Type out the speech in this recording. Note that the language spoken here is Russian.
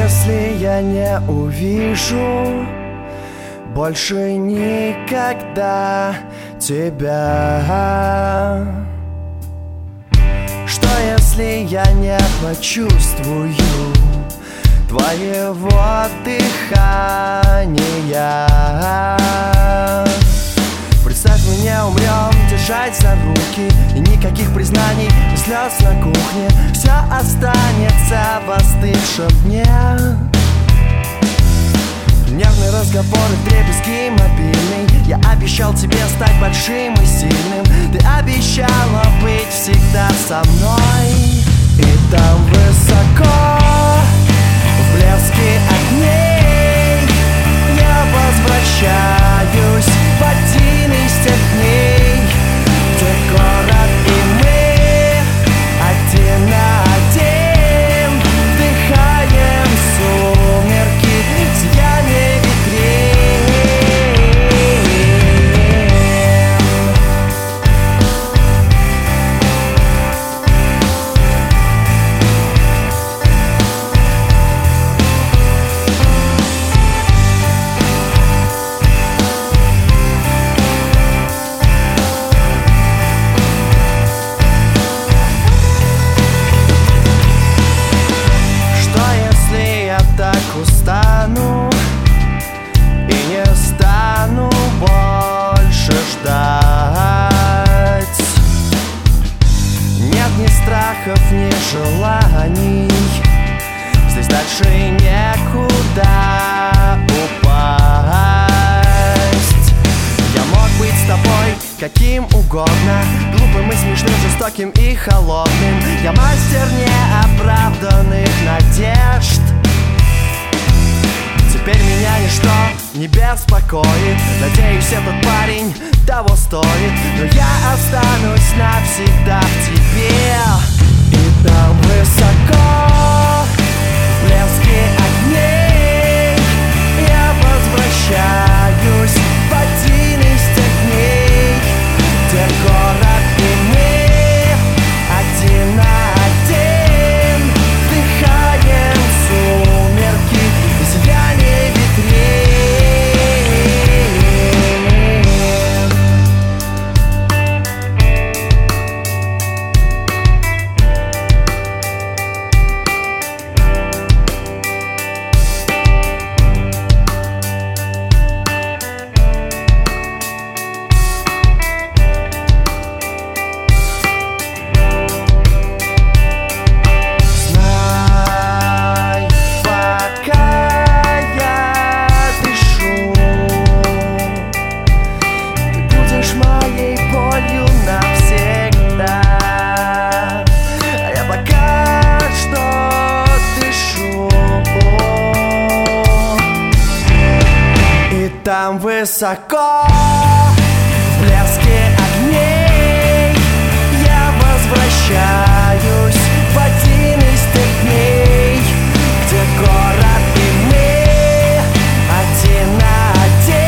если я не увижу больше никогда тебя? Что если я не почувствую твоего дыхания? Представь, мы не умрем, держать за руки, и никаких признаний и слез на кухне. Все останется в остывшем дне. Нервные разговоры, вдребезги мобильный. Я обещал тебе стать большим и сильным. Ты обещала быть всегда со мной. И там высоко, в блеске огней, я возвращаюсь в один из тех дней, где город и мы один на один вдыхаем сумерки, сияние устану и не стану больше ждать. Нет ни страхов, ни желаний, здесь дальше некуда упасть. Я мог быть с тобой каким угодно, глупым и смешным, жестоким и холодным. Я мастер неоправданных надежд. Теперь меня ничто не беспокоит. Надеюсь, этот парень того стоит. Но я останусь навсегда в тебе. И там высоко, в блеске огней, я возвращаюсь в один из тех дней, где город и мы один на один вдыхаем сумерки, сияние ветрей. Знай, пока я дышу, ты будешь моей болью навсегда. А я пока что дышу. И там высоко,